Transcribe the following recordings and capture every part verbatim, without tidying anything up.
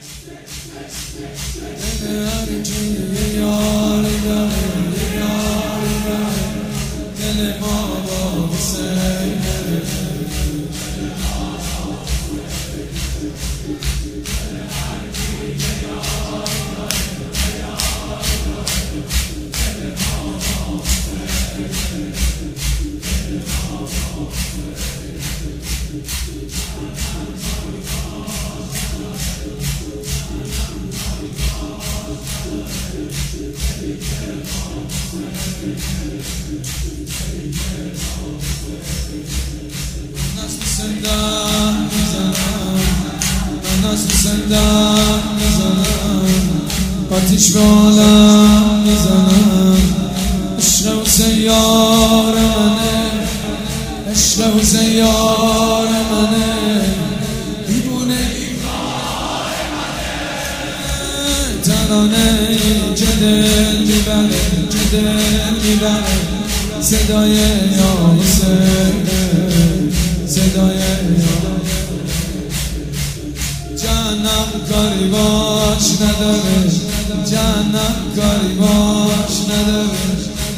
دل هر کی یاری داره یاری داره دل ما با حسین سندان میزنم من از سندان میزنم آتیش به عالم میزنم عشق حسین یار منه عشق حسین یار منه دیوونه دیوار منه ترانه که دل میبره که دل میبره صدای یا حسین صدای جهنم کاری باش نداره جهنم کاری باش نداره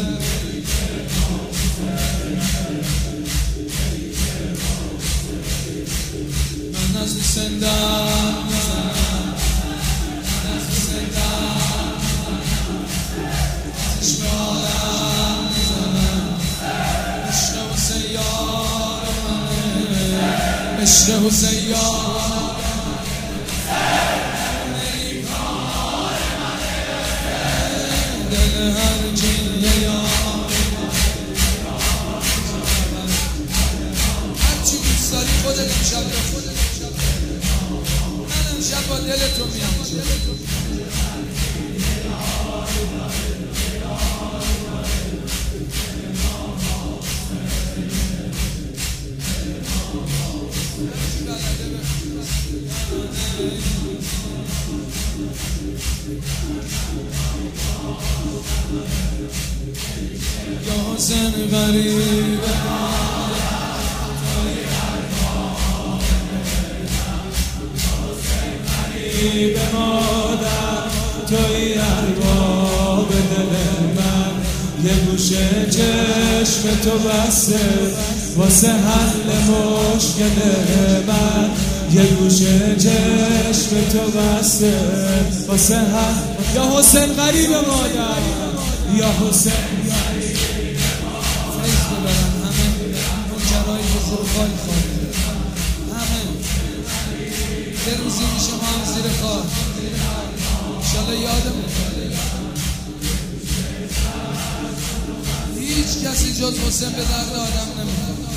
من از سندان میزنم من از سندان آتش به عالم میزنم عشق حسین یار عشق حسین یار دل هر کی یار هرچی دوست داری خودت امشب بخون من امشب با دل تو میام یا حسین غریبه به مادر توی ارباب دل من یه گوشه چشم تو بسته واسه حل مشکل من یه گوشه چشم تو بسته واسه حل یا حسین غریب مادر یا حسین فیض ببرن همه منکرهای بزرگوار خواهد همه یه روزی میشه ما هم زیر کار انشالله یادمون هیچ کسی جز حسین به درد آدم نمیخواد